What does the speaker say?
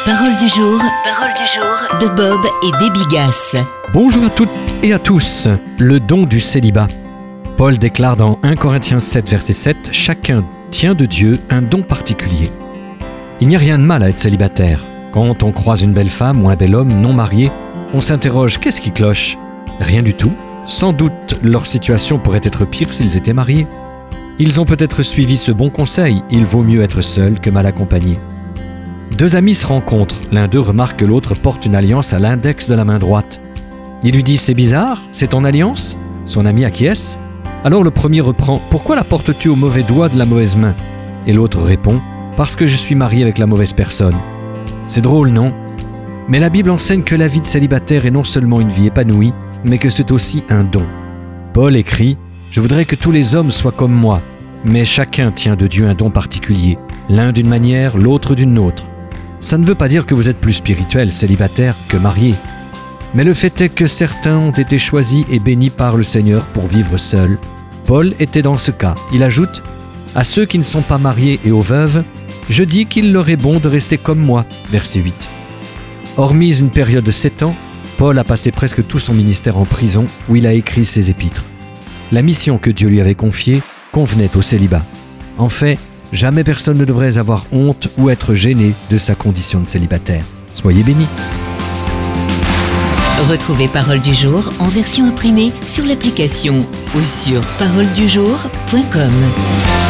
Parole du jour de Bob et Déby Gasse. Bonjour à toutes et à tous. Le don du célibat. Paul déclare dans 1 Corinthiens 7, verset 7 « Chacun tient de Dieu un don particulier ». Il n'y a rien de mal à être célibataire. Quand on croise une belle femme ou un bel homme non marié, on s'interroge « Qu'est-ce qui cloche ?» Rien du tout. Sans doute, leur situation pourrait être pire s'ils étaient mariés. Ils ont peut-être suivi ce bon conseil, il vaut mieux être seul que mal accompagné. Deux amis se rencontrent, l'un d'eux remarque que l'autre porte une alliance à l'index de la main droite. Il lui dit « C'est bizarre, c'est ton alliance ?» Son ami acquiesce. Alors le premier reprend « Pourquoi la portes-tu au mauvais doigt de la mauvaise main ?» Et l'autre répond « Parce que je suis marié avec la mauvaise personne. » C'est drôle, non ? Mais la Bible enseigne que la vie de célibataire est non seulement une vie épanouie, mais que c'est aussi un don. Paul écrit « Je voudrais que tous les hommes soient comme moi, mais chacun tient de Dieu un don particulier, l'un d'une manière, l'autre d'une autre. » Ça ne veut pas dire que vous êtes plus spirituel, célibataire, que marié. Mais le fait est que certains ont été choisis et bénis par le Seigneur pour vivre seuls. Paul était dans ce cas. Il ajoute « À ceux qui ne sont pas mariés et aux veuves, je dis qu'il leur est bon de rester comme moi. » Verset 8. Hormis une période de 7 ans, Paul a passé presque tout son ministère en prison où il a écrit ses épîtres. La mission que Dieu lui avait confiée convenait au célibat. En fait, jamais personne ne devrait avoir honte ou être gêné de sa condition de célibataire. Soyez bénis. Retrouvez Parole du jour en version imprimée sur l'application ou sur paroledujour.com.